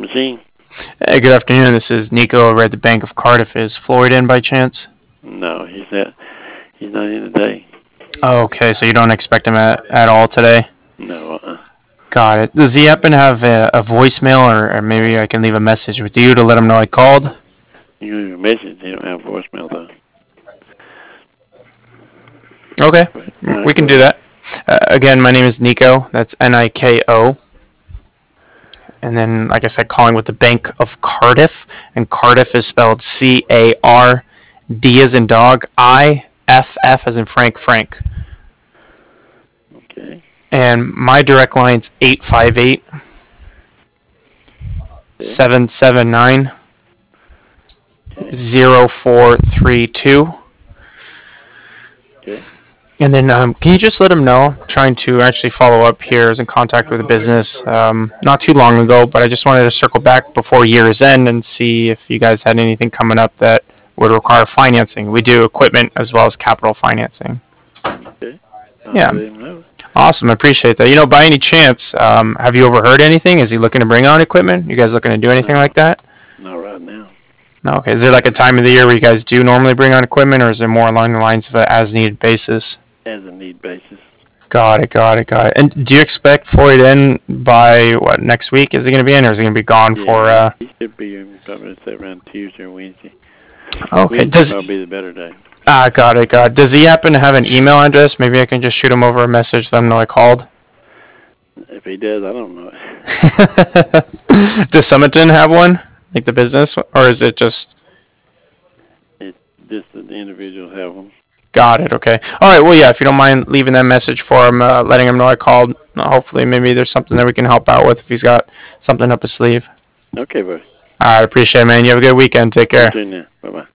machine. Hey, good afternoon. This is Nico over at the Bank of Cardiff. Is Floyd in by chance? No, he's not in today. Oh, okay, so you don't expect him at all today? No, Got it. Does he happen to have a voicemail, or maybe I can leave a message with you to let him know I called? You leave a message. He don't have voicemail though. Okay, But, we can do that. Again, my name is Nico. That's Niko. And then, like I said, calling with the Bank of Cardiff. And Cardiff is spelled C-A-R-D as in dog, I-F-F as in Frank. Okay. And my direct line's 858 779 0432. Okay. And then, can you just let him know? I'm trying to actually follow up here. I was in contact with a business not too long ago, but I just wanted to circle back before year's end and see if you guys had anything coming up that would require financing. We do equipment as well as capital financing. Okay. Yeah. Let him know. Awesome. I appreciate that. By any chance, have you overheard anything? Is he looking to bring on equipment? You guys looking to do anything like that? Not right now. No. Okay. Is there like a time of the year where you guys do normally bring on equipment, or is it more along the lines of an as-needed basis? As a need basis. Got it. And do you expect Floyd in by, next week? Is he going to be in, or is he going to be gone for... He should be in probably around Tuesday or Wednesday. Okay. Wednesday probably be the better day. Got it. Does he happen to have an email address? Maybe I can just shoot him over a message, let him know I called. If he does, I don't know. Does Summiton have one? Like the business? Or is it just... It's just that the individuals have them. Got it, okay. Alright, well, yeah, if you don't mind leaving that message for him, letting him know I called, hopefully maybe there's something that we can help out with if he's got something up his sleeve. Okay, buddy. Alright, appreciate it, man. You have a good weekend. Take care. You too now. Bye-bye.